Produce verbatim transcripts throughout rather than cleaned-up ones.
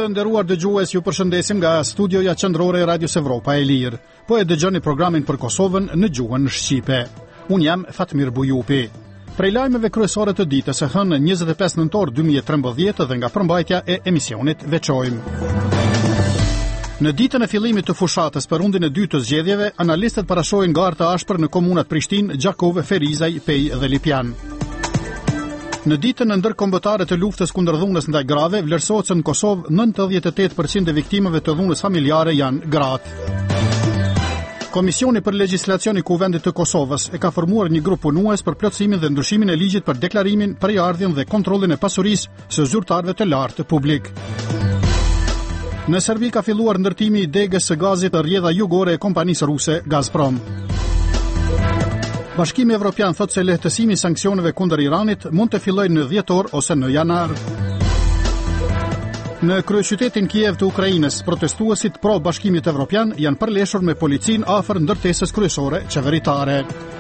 Të nderuar dëgjues, ju përshëndesim nga studioja qendrore e Radios Evropa e Lirë. Po e dëgjoni programin për Kosovën në gjuhën shqipe. Unë jam Fatmir Bujupi. Prej lajmeve kryesore të ditës së hënë njëzet e pesë nëntor dy mijë e trembëdhjetë dhe nga përmbajtja e emisionit veçojmë. Në ditën e fillimit të fushatës për rundin e dytë të zgjedhjeve, analistët parashojnë garë të ashpër në komunat Prishtinë, Gjakov, Ferizaj, Pej dhe Lipjan. Në ditën e ndërkombëtare të luftës kundër dhunës ndaj grave, vlerësohet se në Kosovë nëntëdhjetë e tetë përqind e viktimeve të dhunës familjare janë gratë. Komisioni për legjislacion i Kuvendit të Kosovës e ka formuar një grup punues për plotësimin dhe ndryshimin e ligjit për deklarimin, përjardhjen dhe kontrollin e pasurisë së zyrtarëve të lartë publik. Në Serbi ka filluar ndërtimi i degës së gazit në rrjedha jugore e kompanisë ruse Gazprom. Bashkimi Evropian thot se lehtësimi i sanksioneve kundër Iranit mund të fillojë në dhjetor ose në janar. Në kryeqytetin Kiev të Ukrainës, protestuesit pro Bashkimit Evropian janë përleshur me policin afër ndërtesës kryesore qeveritare.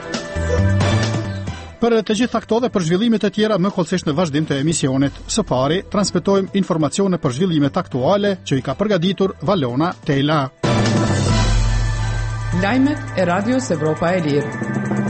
Për të gjitha këto dhe për zhvillimet e tjera më kollësisht në vazhdim të emisionit. Së pari, transmetojmë informacione për zhvillimet aktuale që i ka përgatitur Valona Tela. Lajmet e Radios Evropa e Lirë.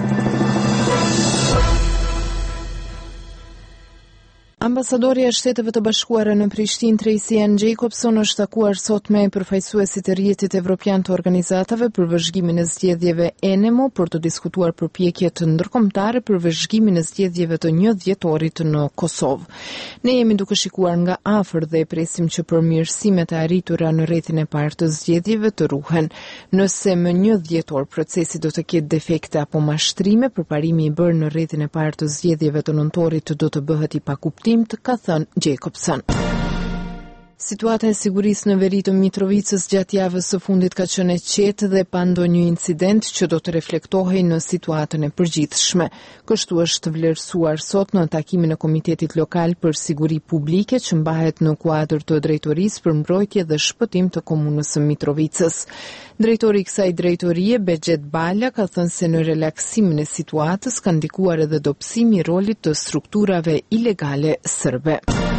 Ambasadori e Shteteve të Bashkuara në Prishtinë, Tracy Ann Jacobson, është takuar sot me përfaqësuesit e rrjetit evropian të organizatave për vëzhgimin e zgjedhjeve ENEMO për të diskutuar përpjekjet ndërkombëtare për vëzhgimin e zgjedhjeve të një dhjetorit në Kosovë. Ne jemi duke shikuar nga afër dhe presim që përmirësimet e arritura në rrethin e parë të zgjedhjeve të ruhen. Nëse më një dhjetor procesi do të ketë defekte apo mashtrime, përparimi i bërë në rrethin e parë të zgjedhjeve të nëntorit do të bëhet i pakuptim, të ka thënë Jacobson. Situata e sigurisë në veri të Mitrovicës gjatë javës së fundit ka qenë e qetë dhe pa ndonjë incident që do të reflektohej në situatën e përgjithshme. Kështu është vlerësuar sot në takimin e Komitetit Lokal për Siguri Publike që mbahet në kuadër të Drejtorisë për Mbrojtje dhe Shpëtim të Komunës së Mitrovicës. Drejtori i kësaj drejtorie, Bexhet Bala, ka thënë se në relaksimin e situatës ka ndikuar edhe dobësimi i rolit të strukturave ilegale serbe.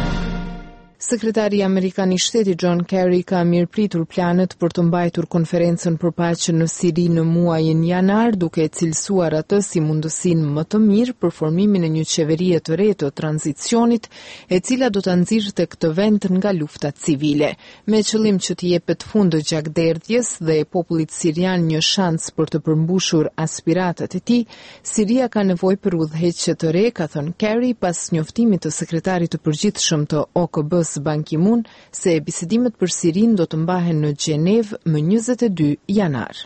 Sekretari Amerikan i Shtetit John Kerry ka mirëpritur planet për të mbajtur konferencën për paqen në Siri në muajin janar, duke e cilësuar atë si mundësinë më të mirë për formimin e një qeverie të re të tranzicionit, e cila do ta nxirrte këtë vend nga lufta civile. Me qëllim që të jepet fund gjakderdhjes dhe popullit sirian një shans për të përmbushur aspiratat e tij, Siria ka nevojë për udhëheqje të re, ka thënë Kerry pas njoftimit të sekretarit të përgjithshëm të O K B-s Ban Ki-moon se bisedimet për Sirin do të mbahen në Gjenevë më njëzet e dy janar.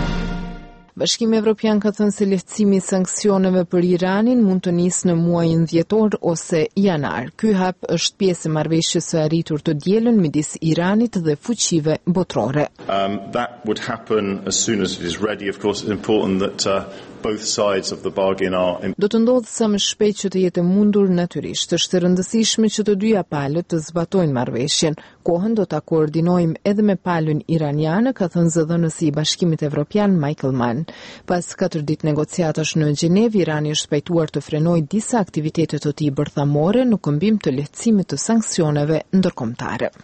Bashkimi Evropian ka thënë se lehtësimi i sanksioneve për Iranin mund të nisë në muajin dhjetor ose janar. Ky hap është pjesë e marrëveshjes së arritur të dielën midis Iranit dhe fuqive botërore. Um, that would happen as soon as it is ready. Of course, it's important that uh, both sides of the bargain are. Do të ndodhë sa më shpejt që të jetë mundur natyrisht. Është e rëndësishme që të dyja palët të zbatojnë marrëveshjen. Kohën do ta koordinojmë edhe me palën iraniane, ka thënë zëdhënësi i Bashkimit Evropian Michael Mann. Pas katër ditë negociatash në Gjenevë, Irani është pajtuar të frenojë disa aktivitete të tij bërthamore në këmbim të lehtësimit të sanksioneve ndërkombëtare.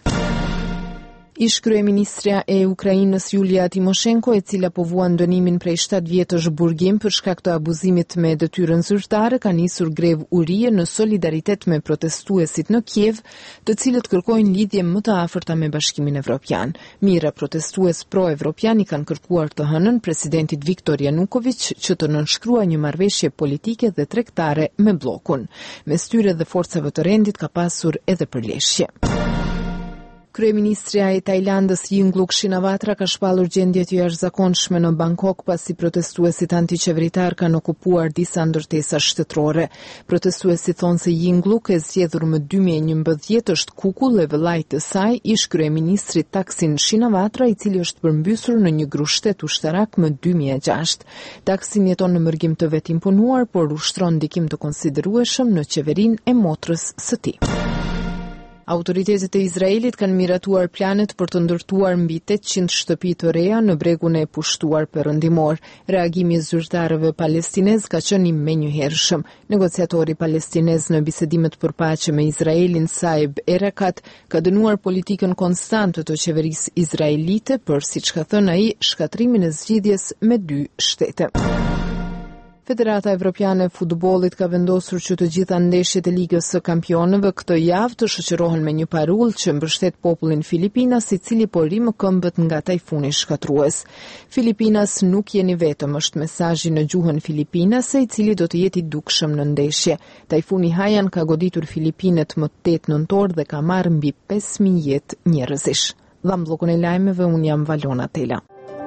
Ish kryeministrja e Ukrainës Julia Timoshenko, e cila po vuan dënimin prej shtatë vjetësh burgim për shkak të abuzimit me detyrën zyrtare, ka nisur grevë urie në solidaritet me protestuesit në Kiev, të cilët kërkojnë lidhje më të afërta me Bashkimin Evropian. Mira protestues pro-evropian i kanë kërkuar të hënën presidentit Viktor Yanukovych që të nënshkruaj një marrëveshje politike dhe tregtare me bllokun. Mes tyre dhe forcave të rendit ka pasur edhe përleshje. Kryeministrja e Tajlandës Yingluck Shinawatra ka shpallur gjendje të jashtëzakonshme në Bangkok pasi protestuesit antiqeveritar kanë okupuar disa ndërtesa shtetërore. Protestuesit thonë se Yingluck, e zgjedhur më dy mijë e njëmbëdhjetë, është kukull e vëllait të saj, ish kryeministrit Thaksin Shinawatra, i cili është përmbysur në një grushtet ushtarak më dy mijë e gjashtë. Thaksin jeton në mërgim të vetimpunuar, por ushtron ndikim të konsiderueshëm në qeverinë e motrës së tij. Autoritetet e Izraelit kanë miratuar planet për të ndërtuar mbi tetëqind shtëpi të reja në bregun e pushtuar perëndimor. Reagimi i zyrtarëve palestinez ka qenë i menjëhershëm. Negociatori palestinez në bisedimet për paqe me Izraelin Saeb Erekat ka dënuar politikën konstante të qeverisë izraelite për, siç ka thënë ai, shkatrimin e zgjidhjes me dy shtete. Federata Evropiane e Futbollit ka vendosur që të gjitha ndeshjet e Ligës së Kampionëve këtë javë të shoqërohen me një parull që mbështet popullin Filipinas, i cili po rrimë këmbët nga tajfuni shkatrues. Filipinas nuk jeni vetëm, është mesazhi në gjuhën filipinase, i cili do të jetë i dukshëm në ndeshje. Tajfuni Haiyan ka goditur Filipinet më tetë nëntor dhe ka marrë mbi pesë mijë jetë njerëzish. Dha mllokun e lajmeve, un jam Valona Tela.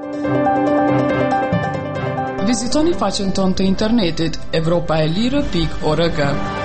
Vizitoni faqen tonë të internetit evropa e lirë pikë org.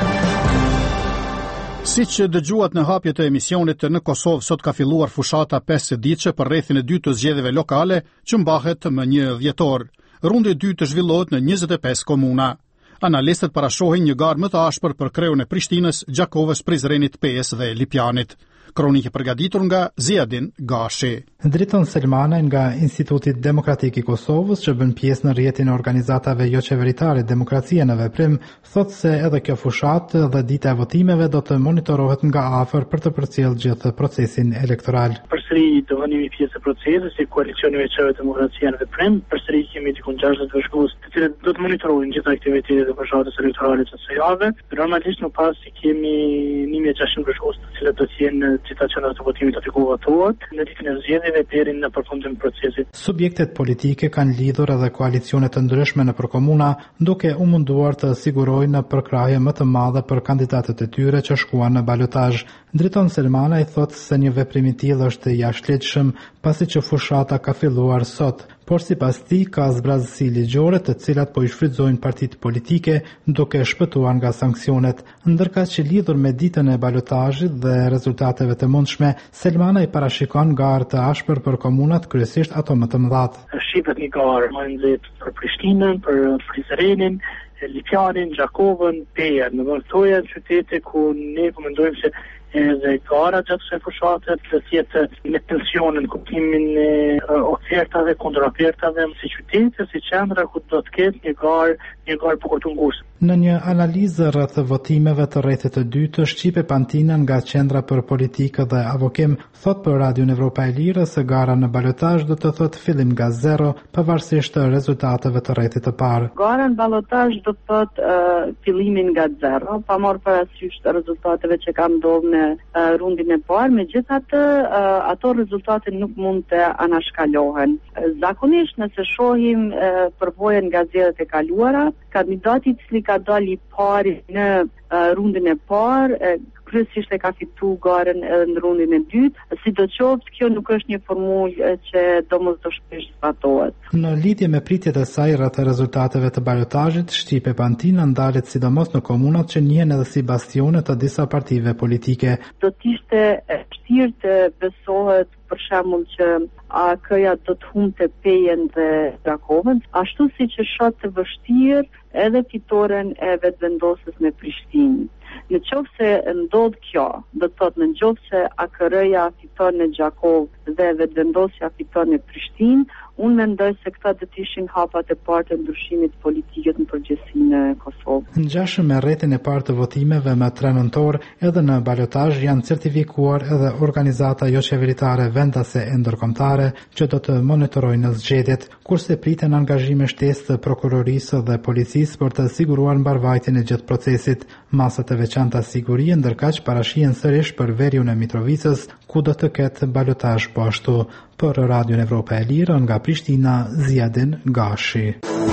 Siç dëgjuat në hapjet e emisionit, në Kosovë sot ka filluar fushata pesë ditëshe për rrethin e dytë të zgjedhjeve lokale që mbahet më një dhjetor. Rundi i dytë zhvillohet në njëzet e pesë komuna. Analistët parashohin një garë më të ashpër për kreun e Prishtinës, Gjakovës, Prizrenit, Pejës dhe Lipjanit. Kronikë përgatitur nga Ziadin Gashi. Driton Selmanaj nga Institutit Demokratik i Kosovës, që bën pjesë në rrjetin e organizatave jo qeveritare Demokracia në Veprim, thotë se edhe kjo fushatë dhe dita e votimeve do të monitorohet nga afër për të përcjellë gjithë procesin elektoral. Përsëri do vënimi pjesë e procesit si koalicioni veçore Demokracia në Veprim, përsëri kemi diku gjashtëdhjetë bashkues, të cilët do të monitorojnë gjithë aktivitetet e fushatës elektorale të kësaj jave. Normalisht më pas kemi një mijë e gjashtëqind bashkues, të cilët do të jenë gjithë qendrat të votimit të votuar në ditën e zgjedhjeve deri në përfundim të procesit. Subjektet politike kanë lidhur edhe koalicione të ndryshme nëpër komuna, duke u munduar të sigurojnë në përkrahje më të madhe për kandidatët e tyre që shkuan në balotazh. Driton Selmanaj thotë se një veprim i tillë është i jashtëligjshëm pasi që fushata ka filluar sot, por sipas tij ka zbrazësi ligjore të cilat po i shfrytëzojnë partitë politike duke shpëtuar nga sanksionet. Ndërkaq që lidhur me ditën e balotazhit dhe rezultateve të mundshme, Selmanaj parashikon garë të ashpër për komunat, kryesisht ato më të mëdha. Shqipet një garë më nxehtë për Prishtinën, për Prizrenin, Lipjanin, Gjakovën, Pejën. Në vend këto janë qytete ku ne po mendojmë se edhe gara gjatë kësaj fushate të jetë me tensionin, kuptimin e ofertave kundër ofertave, si qytete, si qendra ku do të ketë një garë, një garë për të ngushtë. Në një analizë rreth votimeve të rrethit të dytë, Shqipe Pantina nga Qendra për Politikë dhe Avokim thot për Radion Evropa e Lirë se gara në balotazh do të thotë fillim nga zero, pavarësisht të rezultateve të rrethit të parë. Gara në balotazh do të thotë uh, fillimin nga zero, pa marrë parasysh të rezultateve që kanë ndodhur në uh, rundin e parë, megjithatë uh, ato rezultate nuk mund të anashkalohen. Zakonisht nëse shohim uh, përvojën nga zgjedhjet e kaluara, kandidati i cili ka dalë i pari në uh, rundin e parë, uh, kryesisht e ka fitu garën edhe në rundin e dytë, sidoqoftë kjo nuk është një formulë që domosdoshmërisht zbatohet. Në lidhje me pritjet e saj rreth rezultateve të balotazhit, Shqipe Pantina ndalet sidomos në komunat që njihen edhe si bastione të disa partive politike. Do të ishte vështirë të besohet për shembull që A K-ja do të humbte Pejën dhe Gjakovën, ashtu siç është të vështirë edhe fitoren e vetëvendosjes me Prishtinë. Në qoftë se ndodh kjo, do të thotë në qoftë se A K R-ja fiton në Gjakovë dhe vetëvendosja fiton në Prishtinë, unë mendoj se këta do të ishin hapat e parë të ndryshimit politik në përgjithësi në Kosovë. Ngjashëm me rrethin e parë të votimeve më tre nëntor, edhe në balotazh janë certifikuar edhe organizata jo qeveritare vendase e ndërkombëtare që do të monitorojnë zgjedhjet, kurse priten angazhime shtesë të prokurorisë dhe policisë për të siguruar mbarvajtjen e gjithë procesit. Masat e veçanta sigurie ndërkaq parashihen sërish për veriun e Mitrovicës, ku do të ketë balotazh po ashtu. Për Radion Evropa e Lirë nga Prishtina, Ziadin Gashi.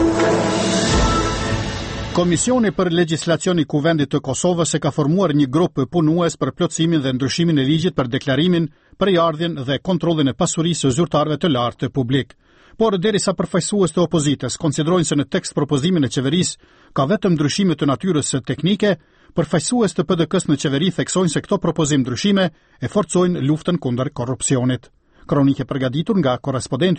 Komisioni për Legjislacion i Kuvendit të Kosovës e ka formuar një grup punues për plotësimin dhe ndryshimin e ligjit për deklarimin, përjardhjen dhe kontrollin e pasurisë së zyrtarëve të lartë publik. Por derisa përfaqësues të opozitës konsiderojnë se në tekst propozimin e qeverisë ka vetëm ndryshime të natyrës teknike, përfaqësues të P D K-s në qeveri theksojnë se këto propozim ndryshime e forcojnë luftën kundër korrupsionit. Kronikë përgatitur nga korrespondenti ynë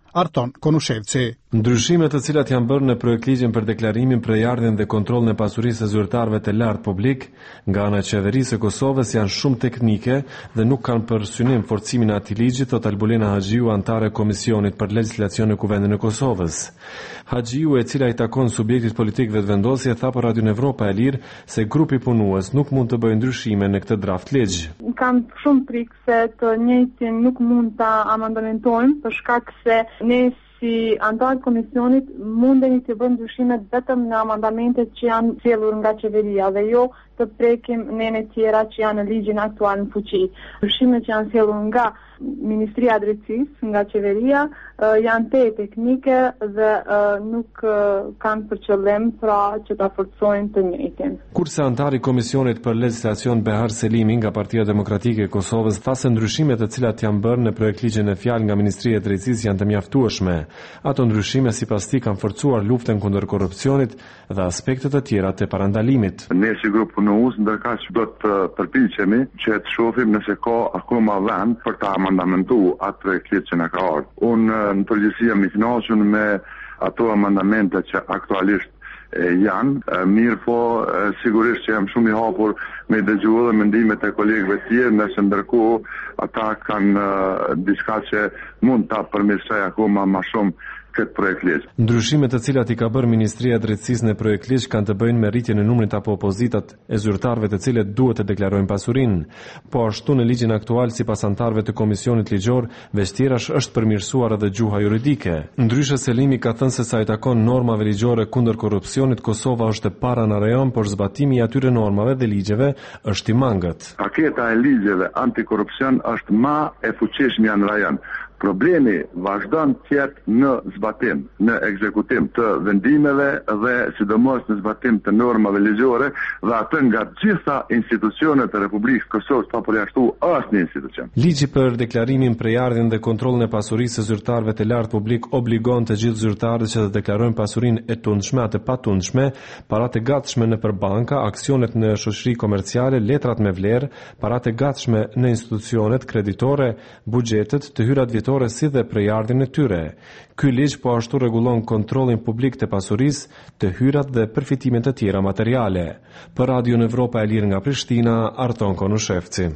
Arton Konushevci. Ndryshimet të cilat janë bërë në projektligjin për deklarimin, prejardhjen dhe kontrollin e pasurisë së zyrtarëve të lartë publik nga ana e qeverisë së Kosovës janë shumë teknike dhe nuk kanë për synim forcimin e atij ligji, thot Albulena Haxhiu, antare e Komisionit për Legjislacion në Kuvendin e Kosovës. Haxhiu, e cila i takon subjektit politik vetëvendosje, tha për Radio Evropa e Lirë se grupi punues nuk mund të bëjë ndryshime në këtë draft ligj. Kam shumë frikë se të njëjtin nuk mund ta amendamentojmë për shkak se ne si antarë komisionit mundeni të bëjmë ndryshimet vetëm në amendamentet që janë sjellur nga qeveria dhe jo të prekim nene tjera që janë në ligjin aktual në fuqi. Ndryshimet që janë sjellur nga Ministria e Drejtësisë, nga qeveria, janë te teknike dhe nuk kanë për qëllim pra që ta forcojnë të njëjtin. Kurse antari Komisionit për Legjislacion Behar Selimi nga Partia Demokratike e Kosovës tha se ndryshimet të cilat janë bërë në projektligjin e fjalë nga Ministria e Drejtësisë janë të mjaftueshme. Ato ndryshime sipas tij kanë forcuar luftën kundër korrupsionit dhe aspekte të tjera të parandalimit. Ne si grup punues ndërkaq do të përpiqemi që të shohim nëse ka akoma vend për ta amendamentu atë projektligj që na ka ardhur. Unë në përgjithësi jam i kënaqur me ato amendamente që aktualisht e, janë, mirë po e, sigurisht që jam shumë i hapur me dëgjuar dhe mendimet e kolegëve të tjerë, nëse ndërkohë ata kanë diçka që mund ta përmirësojë akoma më shumë këtë projektligj. Ndryshimet të cilat i ka bërë Ministria e Drejtësisë në projektligj kanë të bëjnë me rritjen e numrit apo opozitat e zyrtarëve të cilët duhet të deklarojnë pasurinë. Po ashtu në ligjin aktual sipas antarëve të Komisionit Ligjor, veçtjerash është përmirësuar edhe gjuha juridike. Ndryshe Selimi ka thënë se sa i takon normave ligjore kundër korrupsionit, Kosova është e para në rajon, por zbatimi i atyre normave dhe ligjeve është i mangët. Paketa e ligjeve antikorrupsion është më e fuqishme në rajon. Problemi vazhdon të jetë në zbatim, në ekzekutim të vendimeve dhe sidomos në zbatim të normave ligjore dhe atë nga gjitha institucionet e Republikës Kosovës pa përjashtu asnjë institucion. Ligji për deklarimin, prejardhjen dhe kontrollin e pasurisë së zyrtarëve të lartë publik obligon të gjithë zyrtarët që të deklarojnë pasurinë e tundshme atë patundshme, paratë e gatshme nëpër banka, aksionet në shoqëri komerciale, letrat me vlerë, paratë e gatshme në institucionet kreditore, buxhetet, të hyrat si dhe prejardhjen e tyre. Ky ligj po ashtu rregullon kontrollin publik të pasurisë, të hyrat dhe përfitimet të tjera materiale. Për Radio Evropa e Lirë nga Prishtina, Arton Konushevci.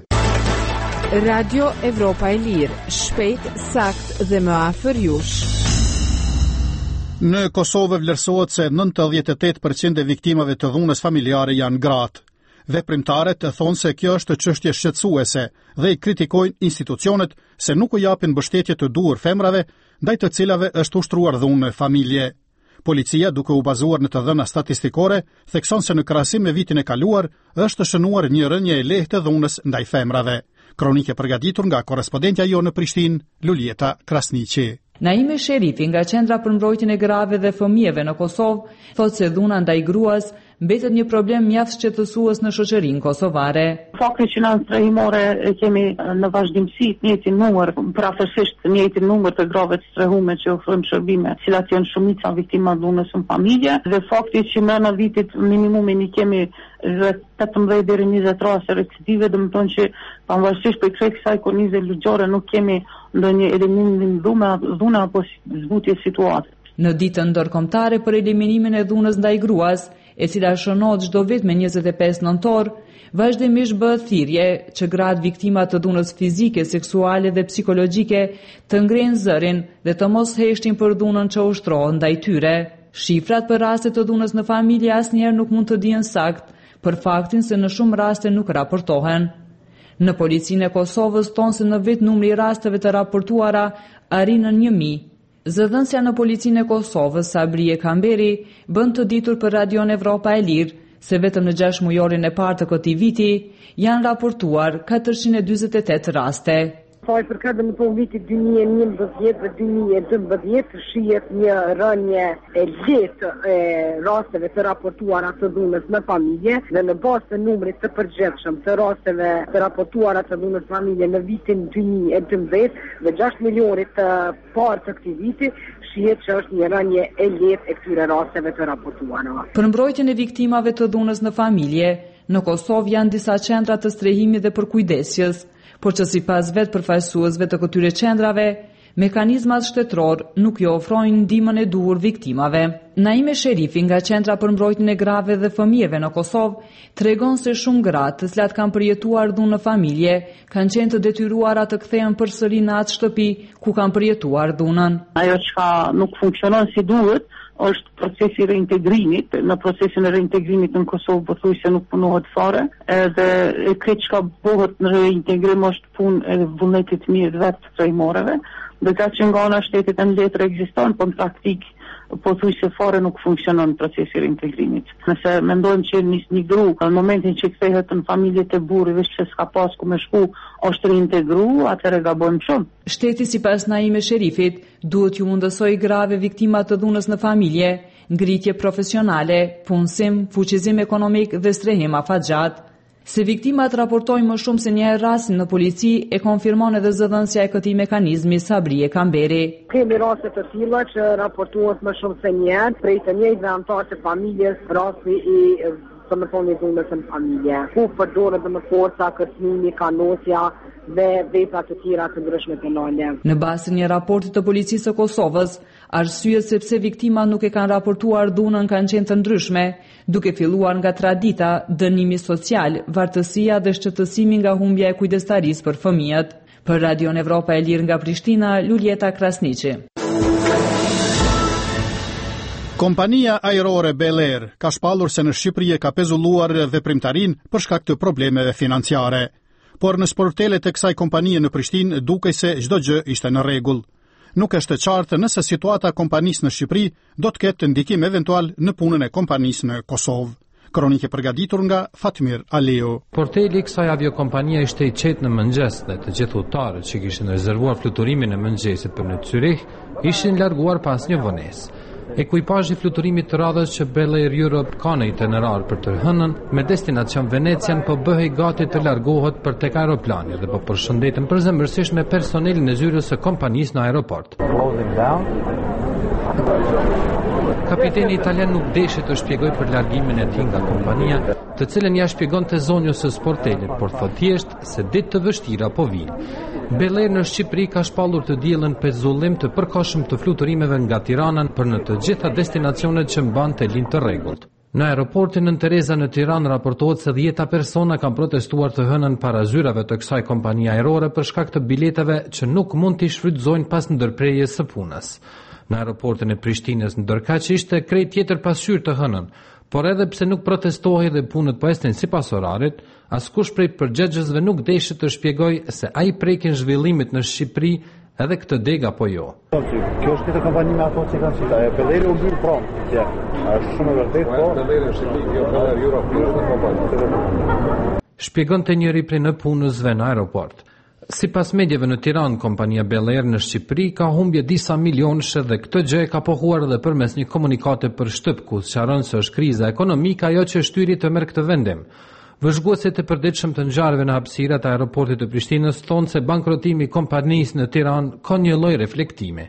Radio Evropa e Lirë, shpejt, sakt dhe më afër jush. Në Kosovë vlerësohet se nëntëdhjetë e tetë përqind e viktimave të dhunës familjare janë gratë. Veprimtarët thonë se kjo është çështje shqetësuese dhe i kritikojnë institucionet se nuk u japin mbështetje të duhur femrave ndaj të cilave është ushtruar dhunë në familje. Policia, duke u bazuar në të dhëna statistikore, thekson se në krahasim me vitin e kaluar është shënuar një rënje e lehtë të dhunës ndaj femrave. Kronike përgatitur nga korrespondentja jo në Prishtinë, Lulieta Krasniqi. Naime Sherifi nga Qendra për mbrojtjen e grave dhe fëmijëve në Kosovë thotë se dhuna ndaj gruas mbetet një problem mjaft shqetësues në shoqërinë kosovare. Fakti që në strehimore kemi në vazhdimsi të njëjtin numër, prafërsisht të njëjtin numër të grave të strehume që ofrojmë shërbime, cilat janë shumica viktima dhunës në familje, dhe fakti që në në vitit minimumin i kemi rreth tetëmbëdhjetë deri në njëzet raste recidive, do të thonë që pavarësisht për kësaj kornize ligjore nuk kemi ndonjë eliminim dhunë dhuna apo zbutje situate. Në ditën ndërkombëtare për eliminimin e dhunës ndaj gruas, e cila shënohet çdo vit me njëzet e pesë nëntor, vazhdimisht bëhet thirrje që gratë viktima të dhunës fizike, seksuale dhe psikologjike të ngrenë zërin dhe të mos heshtin për dhunën që ushtrohet ndaj tyre. Shifrat për raste të dhunës në familje asnjëherë nuk mund të dihen sakt, për faktin se në shumë raste nuk raportohen. Në policinë e Kosovës thonë se në vit numri i rasteve të raportuara arrin në një mijë. Zëdhënësja në policinë e Kosovës, Sabrie Kamberi, bën të ditur për Radio Evropa e Lirë se vetëm në gjashtë mujorin e parë të këtij viti janë raportuar katërqind e dyzet e tetë raste. Sa i përket në të vitit dy mijë e njëmbëdhjetë dhe dy mijë e dymbëdhjetë shihet një rënje e lehtë e rasteve të raportuara të dhunës në familje dhe në bazë të numrit të përgjithshëm të rasteve të raportuara të dhunës në familje në vitin dy mijë e dymbëdhjetë dhe gjashtë milionit të parë të këtij viti shihet që është një rënje e lehtë e këtyre rasteve të raportuara. Për mbrojtjen e viktimave të dhunës në familje, në Kosovë janë disa qendra të strehimit dhe përkujdesjes, por që sipas vetë përfaqësuesve të këtyre qendrave, mekanizmat shtetëror nuk i ofrojnë ndihmën e duhur viktimave. Naime Sherifi nga Qendra për mbrojtjen e grave dhe fëmijëve në Kosovë tregon se shumë gra, të cilat kanë përjetuar dhunë në familje, kanë qenë të detyruara të kthehen përsëri në atë shtëpi ku kanë përjetuar dhunën. Ajo çka nuk funksionon si duhet është procesi i reintegrimit. Në procesin e reintegrimit në Kosovë pothuajse nuk punohet fare, edhe e këtë çka bëhet në reintegrim është punë e vullnetit mirë vetë trajmoreve, dhe ka që nga ana shtetit e në letër ekziston, po në praktik pothuajse fare nuk funksionon procesi i reintegrimit. Nëse mendojmë që nis një gru në momentin që kthehet në familjet e burrit veç se s'ka pas ku me shku, është reintegru, atëherë gabojmë shumë. Shteti sipas Naime Sherifit duhet ju mundësoj grave viktima të dhunës në familje, ngritje profesionale, punësim, fuqizim ekonomik dhe strehim afatgjat. Se viktimat raportojnë më shumë se një herë rastin në polici, e konfirmon edhe zëdhënësja e këtij mekanizmi Sabrie Kamberi. Kemi raste të tilla që raportohet më shumë se një herë prej të njëjtëve anëtarë të familjes, rasti i të më thoni dhunës në familje, ku përdoret dhe më forca, kërcënimi, kanosja dhe vepra të tjera të ndryshme penale. Në bazë të një raporti të policisë së Kosovës, arsyet sepse viktimat nuk e kanë raportuar dhunën kanë qenë të ndryshme, duke filluar nga tradita, dënimi social, vartësia dhe shqetësimi nga humbja e kujdestarisë për fëmijët. Për Radion Evropa e Lirë nga Prishtina, Luljeta Krasniqi. Kompania ajrore Bel Air ka shpallur se në Shqipëri ka pezulluar veprimtarin për shkak të problemeve financiare. Por në sportelet e kësaj kompanie në Prishtinë dukej se çdo gjë ishte në rregull. Nuk është e qartë nëse situata e kompanisë në Shqipëri do të ketë ndikim eventual në punën e kompanisë në Kosovë. Kronike përgatitur nga Fatmir Aliu. Porteli i kësaj aviokompanie ishte i qetë në mëngjes dhe të gjithë udhëtarët që kishin rezervuar fluturimin e mëngjesit për në Zyrich ishin larguar pas një vonesë. Ekuipazhi i fluturimit të radhës që Bel Air Europe ka në itinerar për të hënën me destinacion Venecian po bëhej gati të largohet për tek aeroplani dhe po përshëndetën përzemërsisht me personelin e zyrës së kompanisë në aeroport. Kapiteni italian nuk deshi të shpjegoj për largimin e tij nga kompania, të cilën ja shpjegonte zonjës së sportelit, por thot thjesht se ditë të vështira po vijnë. Bel Air në Shqipëri ka shpallur të diellën pezullim të përkohshëm të fluturimeve nga Tirana për në të gjitha destinacionet që mban të linjë të rregullt. Në aeroportin Nën Tereza në Tiranë raportohet se dhjetë persona kanë protestuar të hënën para zyrave të kësaj kompanie ajrore për shkak të biletave që nuk mund t'i shfrytëzojnë pas ndërprerjes së punës. Në aeroportin e Prishtinës ndërkaq ishte krejt tjetër pasqyrë të hënën, por edhe pse nuk protestohej dhe punët po ecnin sipas orarit, askush prej përgjegjësve nuk deshi të shpjegoj se ai prekin zhvillimit në Shqipëri edhe këtë deg apo jo. Kjo është një kompani me ato që kanë cita, e Bel Air u mbyll pronë. Ja, është shumë e vërtetë, po. Bel Air është një Bel Air Europe, është një kompani. Shpjegonte njëri prej në punësve në aeroport. Sipas medjave në Tiranë, kompania Bel Air në Shqipëri ka humbje disa milionësh dhe këtë gjë ka pohuar edhe përmes një komunikate për shtyp ku sqaron se është kriza ekonomike ajo që shtyri të merr këtë vendim. Vëzhguesit e përditshëm të ngjarjeve në hapësirat e aeroportit të Prishtinës thonë se bankrotimi i kompanisë në Tiranë ka një lloj reflektimi.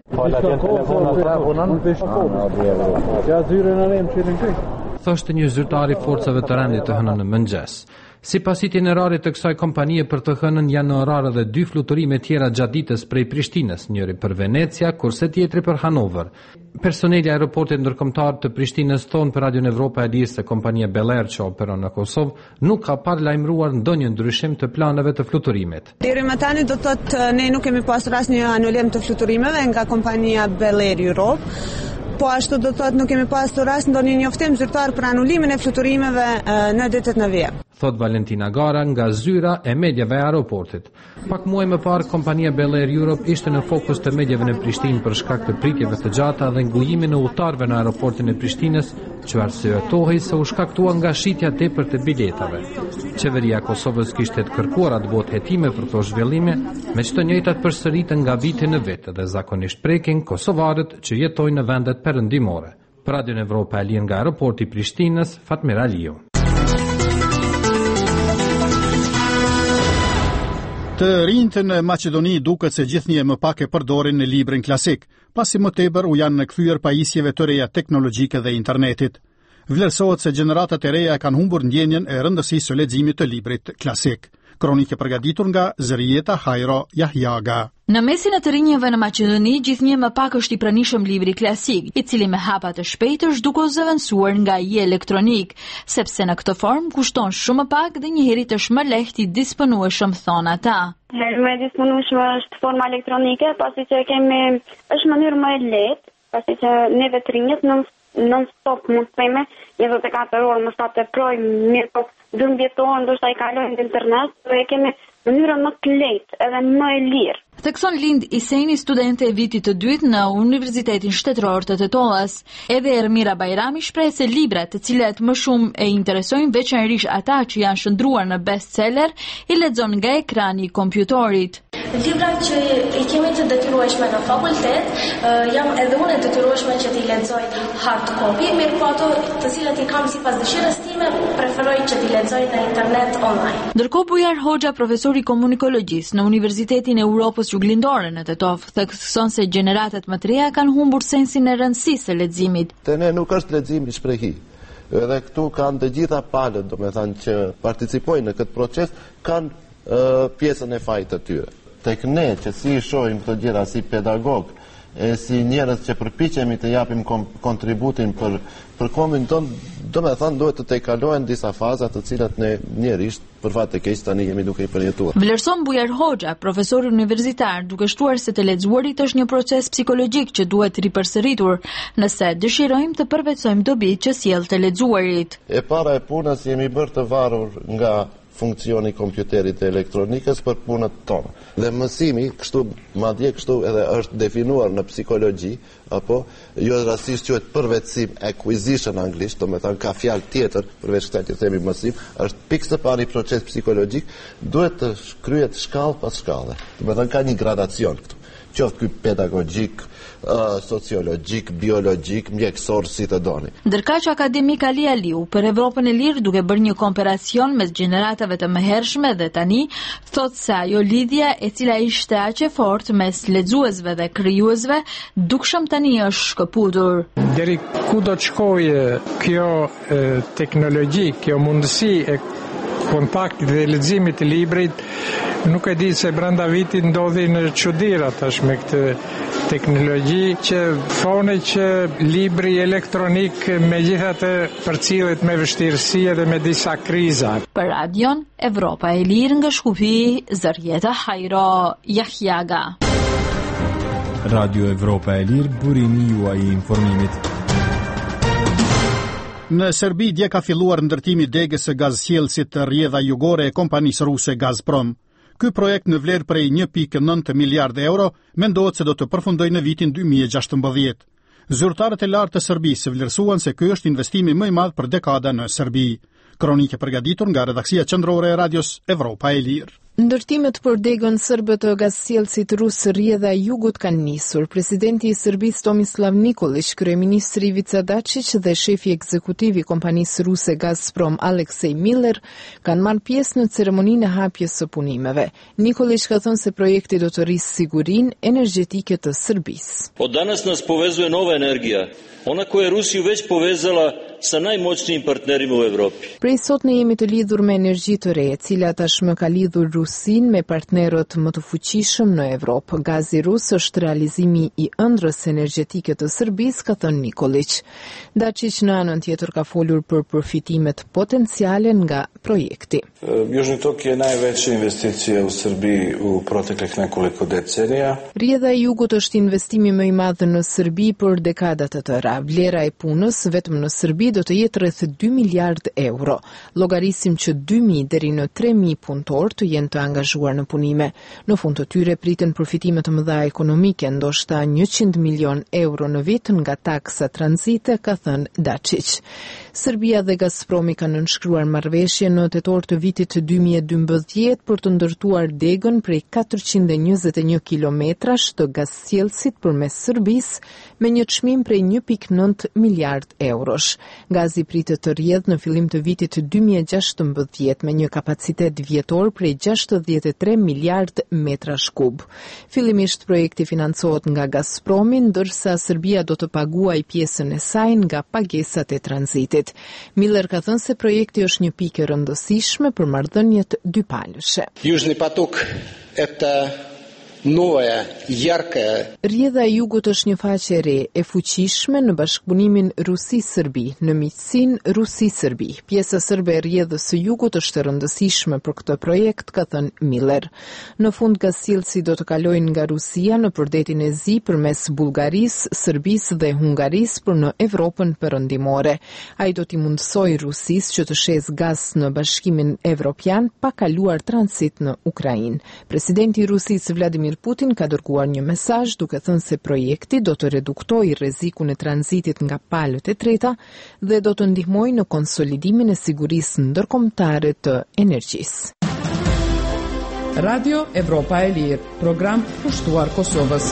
Thoshte një zyrtar i forcave të rendit të hënën në mëngjes. Sipas itinerarit të kësaj kompanie për të hënën janë në orar edhe dy fluturime tjera gjatë ditës prej Prishtinës, njëri për Venecia, kurse tjetri për Hanover. Personeli i aeroportit ndërkombëtar të Prishtinës thonë për Radion Evropa e Lirë se kompania Bel Air që operon në Kosovë nuk ka paralajmëruar ndonjë ndryshim të planeve të fluturimit. Deri më tani do të thotë ne nuk kemi pasur asnjë anulim të fluturimeve nga kompania Bel Air Europe. Po ashtu do të thotë nuk kemi pasur as ndonjë njoftim zyrtar për anulimin e fluturimeve në ditët në vijim. Thot Valentina Gara nga zyra e medjave e aeroportit. Pak muaj më parë, kompania Bel Air Europe ishte në fokus të medjave në Prishtinë për shkak të pritjeve të gjata dhe ngujimin e udhëtarëve në aeroportin e Prishtinës, që arsyetohej se u shkaktua nga shitja tepër të biletave. Qeveria e Kosovës kishte të kërkuar atë botë hetime për këto zhvillime, me që të njëjtat përsëritën nga viti në vit dhe zakonisht prekin kosovarët që jetojnë në vendet perëndimore. Për Radion Evropa e Lirë nga aeroporti i Prishtinës, Fatmir Aliu. Të rinjtë në Maqedoni duket se gjithnjë më pak e përdorin në librin klasik, pasi më tepër u janë kthyer pajisjeve të reja teknologjike dhe internetit. Vlerësohet se gjeneratat e reja kanë humbur ndjenjen e rëndësisë së leximit të librit klasik. Kronike përgatitur nga Zërieta Hajro Jahjaga. Në mesin e të rinjeve në Maqedoni, gjithnjë më pak është i pranishëm livri klasik, i cili me hapa të shpejtë është duke u zëvendësuar nga i elektronik, sepse në këtë formë kushton shumë më pak dhe njëherët është më lehtë i disponueshëm, thonë ata. Më e disponueshme është forma elektronike, pasi që kemi është mënyrë më e lehtë, pasi që neve të rinjët non non stop mund të theme, njëzet e katër orë më sa të projmë, mirë po dymbëdhjetë orë ndoshta i kalojnë në internet, dhe kemi mënyrën më të lehtë edhe më e lirë. Thekson Lind Iseni, studente e vitit të dytë në Universitetin Shtetëror të Tetollas. Edhe Ermira Bajrami shpreh se librat, të cilat më shumë e interesojnë veçanërisht ata që janë shndruar në bestseller, i lexon nga ekrani i kompjutorit. Librat që i kemi të detyrueshme në fakultet, jam edhe unë e detyrueshme që t'i lexoj hard copy, mirë po ato të cilat i kam sipas dëshirës time, preferoj që t'i lexoj në internet online. Ndërkohë Bujar Hoxha, profesor i komunikologjisë në Universitetin e Europës Juglindore në Tetov, thekson se gjeneratat më të reja kanë humbur sensin e rëndësisë së leximit. Te ne nuk është leximi shprehi. Edhe këtu kanë të gjitha palët, domethënë që participojnë në këtë proces, kanë uh, pjesën e fajit të tyre. Tek ne që si i shohim këto gjëra si pedagog, e si njerëz që përpiqemi të japim kontributin për për kombin ton, domethënë duhet të tejkalohen disa faza të cilat ne njerëzisht për fat të keq tani jemi duke i përjetuar. Vlerëson Bujar Hoxha, profesor universitar, duke shtuar se të lexuarit është një proces psikologjik që duhet ripërsëritur, nëse dëshirojmë të përvetsojmë dobitë që sjell të lexuarit. E para e punës jemi bërë të varur nga funksioni kompjuterit e elektronikës për punët tonë. Dhe mësimi, kështu, madje kështu edhe është definuar në psikologji, apo jo rastisht quhet përvetësim, acquisition anglisht, do të thënë ka fjalë tjetër përveç kësaj që themi mësim, është pikë së pari proces psikologjik, duhet të kryhet shkallë pas shkallë. Do të thënë ka një gradacion këtu. Qoftë ky pedagogjik, uh, sociologjik, biologjik, mjekësor, si të doni. Ndërkaq akademik Ali Aliu për Evropën e Lirë, duke bërë një komparacion mes gjeneratave të mëhershme dhe tani, thotë se ajo lidhja e cila ishte aq e fortë mes lexuesve dhe krijuesve, dukshëm tani është shkëputur. Deri ku do të shkojë kjo e, teknologji, kjo mundësi e kontaktit dhe leximit të librit, nuk e di se brenda vitit ndodhi në çuditëra tash me këtë teknologji që thonë që libri elektronik megjithatë përcjellet me vështirësi edhe me disa kriza. Për Radion Evropa e Lirë nga Shkupi, Zërieta Hajro Jahjaga. Radio Evropa e Lirë, burimi juaj i informimit. Në Serbi dje ka filluar ndërtimi degës së gazsjellësit të rrjedha jugore e kompanisë ruse Gazprom. Ky projekt në vlerë prej një pikë nëntë miliardë euro mendohet se do të përfundojë në vitin dy mijë e gjashtëmbëdhjetë. Zyrtarët e lartë të Serbisë vlerësuan se ky është investimi më i madh për dekada në Serbi. Kronike përgatitur nga redaksia qendrore e Radios Evropa e Lirë. Ndërtimet për degën sërbe të gazsjellësit rus rrjedha jugut kanë nisur. Presidenti i Serbisë Tomislav Nikolić, kryeministri Ivica Dačić dhe shefi ekzekutiv i kompanisë ruse Gazprom Aleksej Miller kanë marrë pjesë në ceremoninë e hapjes së punimeve. Nikolić ka thënë se projekti do të rrisë sigurinë energjetike të Serbisë. Od danas nas povezuje nova energija, ona koja je Rusiju već povezala sa najmoćnijim partnerima u Evropi. Prej sot ne jemi të lidhur me energji të re, e cila tashmë ka lidhur Rusin me partnerët më të fuqishëm në Evropë. Gazi rus është realizimi i ëndrrës energjetike të Serbisë, ka thënë Nikolić. Dačić në anën tjetër ka folur për përfitimet potenciale nga projekti. Južni tok je najveća investicija u Srbiji u proteklih nekoliko decenija. Rrjedha e jugut është investimi më i madh në Serbi për dekada të tëra. Vlera e punës vetëm në Serbi do të jetë rreth dy miliardë euro. Llogarisim që dy mijë deri në tre mijë punëtor të jenë të angazhuar në punime. Në fund të tyre priten përfitime të mëdha ekonomike, ndoshta njëqind milion euro në vit nga taksa tranzite, ka thënë Dačić. Serbia dhe Gazpromi kanë nënshkruar marrëveshje në tetor të vitit dy mijë e dymbëdhjetë për të ndërtuar degën prej katërqind e njëzet e një kilometrash të gazsjellësit përmes Serbisë me një çmim prej një pikë nëntë miliard eurosh. Gazi pritet të rrjedhë në fillim të vitit dy mijë e gjashtëmbëdhjetë me një kapacitet vjetor prej gjashtëdhjetë gjashtëdhjetë e tre miliard metrash kub. Fillimisht projekti financohet nga Gazpromi, ndërsa Serbia do të paguajë pjesën e saj nga pagesat e tranzitit. Miller ka thënë se projekti është një pikë e rëndësishme për marrëdhëniet dypalëshe. Южный поток – это новая, яркая. Rrjedha e Jugut është një faqe e re e fuqishme në bashkëpunimin Rusi-Serbi, në miqësinë Rusi-Serbi. Pjesa serbe e rrjedhës së Jugut është e rëndësishme për këtë projekt, ka thënë Miller. Në fund gazdësi do të kalojnë nga Rusia në përdetin e zi përmes Bullgarisë, Serbisë dhe Hungarisë për në Evropën perëndimore. Ai do t'i mundsojë Rusisë që të shes gaz në Bashkimin Evropian pa kaluar tranzit në Ukrainë. Presidenti i Rusisë Vladimir Putin ka dërguar një mesazh duke thënë se projekti do të reduktojë rrezikun e tranzitit nga palët e treta dhe do të ndihmojë në konsolidimin e sigurisë ndërkombëtare të energjisë. Radio Evropa e Lirë, program pushtuar Kosovës.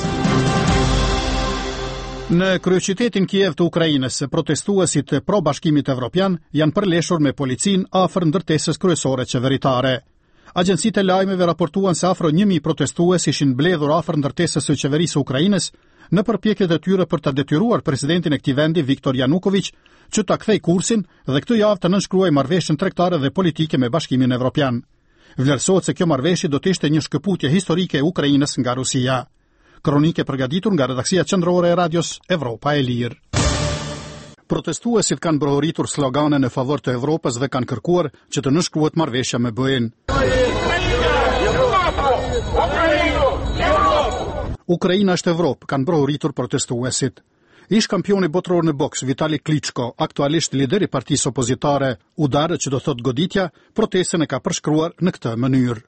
Në kryeqytetin Kiev të Ukrainës, protestuesit e pro-bashkimit evropian janë përleshur me policinë afër ndërtesës kryesore qeveritare. Agjencitë e lajmeve raportuan se afro një mijë protestues ishin mbledhur afër ndërtesës së qeverisë së Ukrainës në përpjekjet e tyre për ta detyruar presidentin e këtij vendi Viktor Yanukovych që ta kthejë kursin dhe këtë javë të nënshkruajë marrëveshjen tregtare dhe politike me Bashkimin Evropian. Vlerësohet se kjo marrëveshje do të ishte një shkëputje historike e Ukrainës nga Rusia. Kronike përgatitur nga redaksia qendrore e Radios Evropa e Lirë. Protestuesit kanë brohuritur slogane në favor të Evropës dhe kanë kërkuar që të nënshkruhet marrëveshja me B E-n. Ukraina është Evropë, kanë brohuritur protestuesit. Ish kampioni botror në boks Vitali Klitschko, aktualisht lideri i partisë opozitare Udar, që do thot goditja, protestën e ka përshkruar në këtë mënyrë.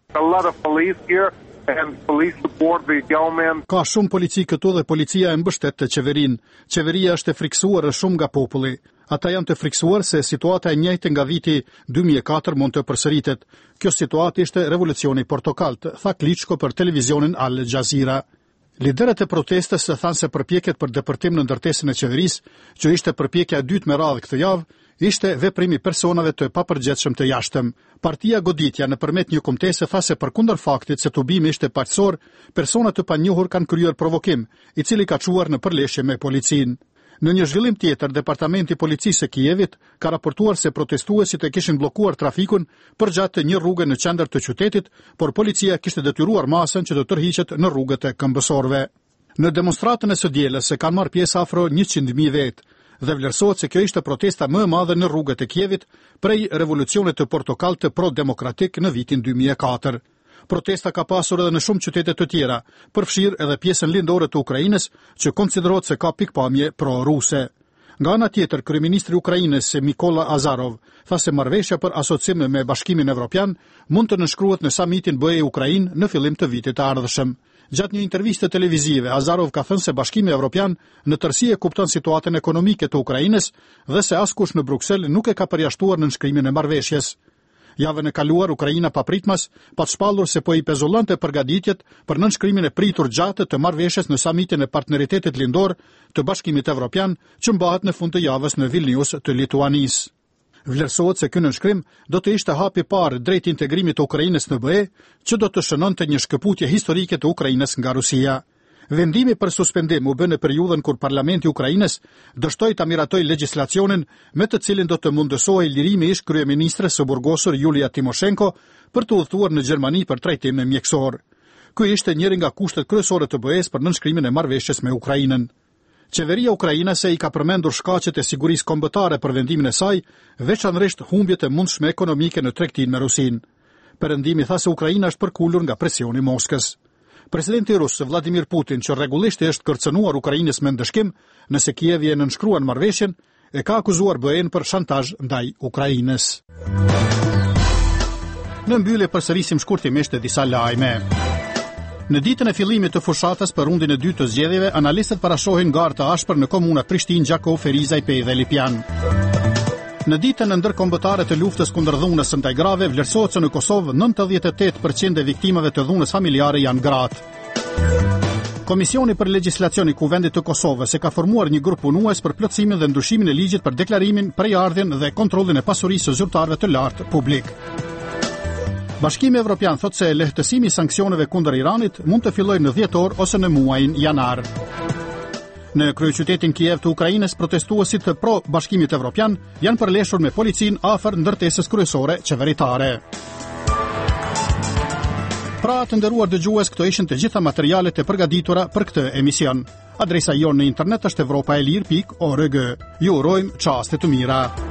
Ka shumë polici këtu dhe policia e mbështet të qeverin. Qeveria është e friksuar shumë nga populli. Ata janë të friksuar se situata e njëjtë nga viti dy mijë e katër mund të përsëritet. Kjo situatë ishte revolucioni portokalt, tha Klitschko për televizionin Al Jazeera. Liderët e protestës thanë se përpjekjet për depërtim në ndërtesën e qeverisë, që ishte përpjekja e dytë me radhë këtë javë, ishte veprimi personave të papërgjetshëm të jashtëm. Partia Goditja nëpërmjet një kombëtese tha se përkundër faktit se tubimi ishte paqësor, persona të panjohur kanë kryer provokim, i cili ka çuar në përleshje me policinë. Në një zhvillim tjetër, Departamenti i Policisë së Kievit ka raportuar se protestuesit e kishin bllokuar trafikun përgjatë një rruge në qendër të qytetit, por policia kishte detyruar masën që të tërhiqet në rrugët e këmbësorëve. Në demonstratën e së dielës se kanë marrë pjesë afro njëqind mijë vetë dhe vlerësohet se kjo ishte protesta më e madhe në rrugët e Kievit prej revolucionit të portokallt të pro-demokratik në vitin dy mijë e katër. Protesta ka pasur edhe në shumë qytete të tjera, përfshirë edhe pjesën lindore të Ukrainës, që konsiderohet se ka pikpamje pro-ruse. Nga ana tjetër, kryeministri i Ukrainës Mykola Azarov tha se marrëveshja për asocim me Bashkimin Evropian mund të nënshkruhet në samitin B E-Ukrainë në fillim të vitit të ardhshëm. Gjatë një interviste televizive, Azarov ka thënë se Bashkimi Evropian në tërësi e kupton situatën ekonomike të Ukrainës dhe se askush në Bruksel nuk e ka përjashtuar nënshkrimin e marrëveshjes. Javën e kaluar, Ukraina papritmas pa të shpallur se po i pezullonte përgatitjet për nënshkrimin e pritur gjatë të marrëveshjes në samitin e partneritetit lindor të Bashkimit Evropian që mbahet në fund të javës në Vilnius të Lituanisë. Vlerësohet se ky nënshkrim do të ishte hapi i parë drejt integrimit të Ukrainës në B E, që do të shënonte një shkëputje historike të Ukrainës nga Rusia. Vendimi për suspendim u bë në periudhën kur Parlamenti i Ukrainës dështoi ta miratojë legjislacionin me të cilin do të mundësohej lirimi i ish kryeministres së burgosur Julia Timoshenko për të udhëtuar në Gjermani për trajtim mjekësor. Ky ishte njëri nga kushtet kryesore të B E-s për nënshkrimin e marrëveshjes me Ukrainën. Qeveria ukrainase i ka përmendur shkaqet e sigurisë kombëtare për vendimin e saj, veçanërisht humbjet e mundshme ekonomike në tregtinë me Rusinë. Perëndimi tha se Ukraina është përkulur nga presioni i Moskës. Presidenti rus Vladimir Putin, që rregullisht është kërcënuar Ukrainës me ndëshkim nëse Kievi e nënshkruan marrëveshjen, e ka akuzuar B E-n për shantazh ndaj Ukrainës. Në mbyllje përsërisim shkurtimisht disa lajme. Në ditën e fillimit të fushatës për rundin e dytë të zgjedhjeve, analistët parashohin garë të ashpër në komunat Prishtinë, Gjakov, Ferizaj, Pej dhe Lipjan. Në ditën e ndërkombëtare të luftës kundër dhunës së ndaj grave, vlerësohet se në Kosovë nëntëdhjetë e tetë përqind e viktimave të dhunës familjare janë gratë. Komisioni për legjislacion i Kuvendit të Kosovës e ka formuar një grup punues për plotësimin dhe ndryshimin e ligjit për deklarimin, prejardhjen dhe kontrollin e pasurisë së zyrtarëve të lartë publik. Bashkimi Evropian thot se lehtësimi i sanksioneve kundër Iranit mund të fillojë në dhjetor ose në muajin janar. Në kryeqytetin Kiev të Ukrainës, protestuesit pro Bashkimit Evropian janë përleshur me policin afër ndërtesës kryesore qeveritare. Pra të nderuar dëgjues, këto ishin të gjitha materialet e përgatitura për këtë emision. Adresa jonë në internet është evropaelir pikë org. Ju urojmë çaste të mira.